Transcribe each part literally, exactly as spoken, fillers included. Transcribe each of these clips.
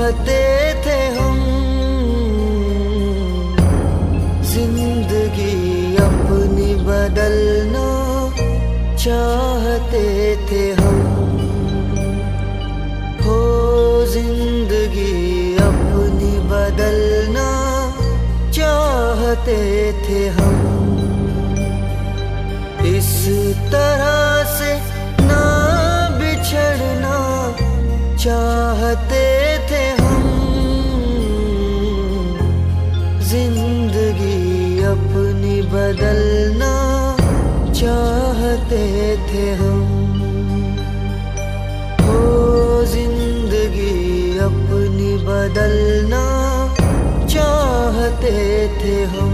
चाहते थे हम जिंदगी अपनी बदलना चाहते थे हम। हो जिंदगी अपनी बदलना चाहते थे हम। इस तरह से ना बिछड़ना चाहते थे हम। जिंदगी अपनी बदलना चाहते थे हम। हो जिंदगी अपनी बदलना चाहते थे हम।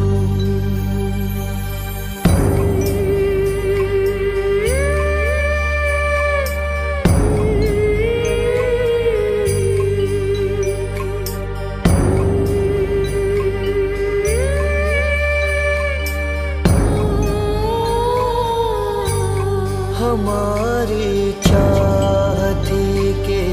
हमारी चाह थी के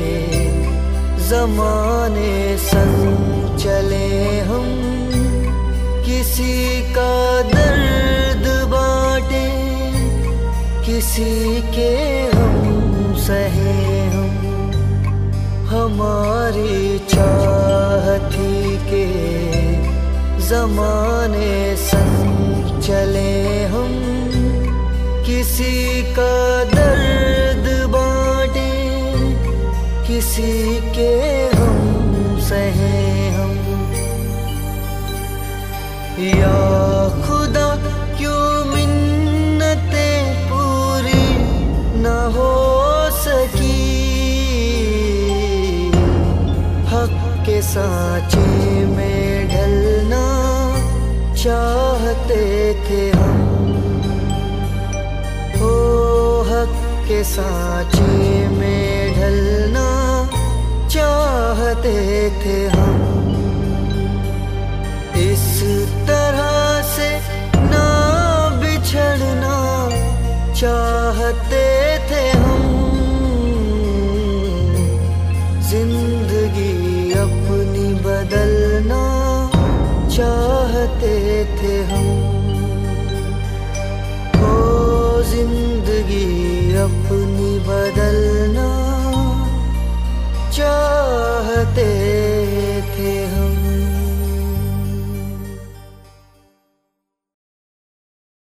ज़माने संग चले हम। किसी का दर्द बांटे किसी के हम सहे हम। हमारी चाह थी के ज़माने संग चले हम। किसी का दर्द बांटे किसी के हम सहे हम। या खुदा क्यों मिन्नतें पूरी न हो सकी। हक के सांचे में ढलना चाहते थे हम। के सांचे में ढलना चाहते थे हम। इस तरह से ना बिछड़ना चाहते थे हम। जिंदगी अपनी बदलना चाहते थे हम। हो जिंदगी अपनी बदलना चाहते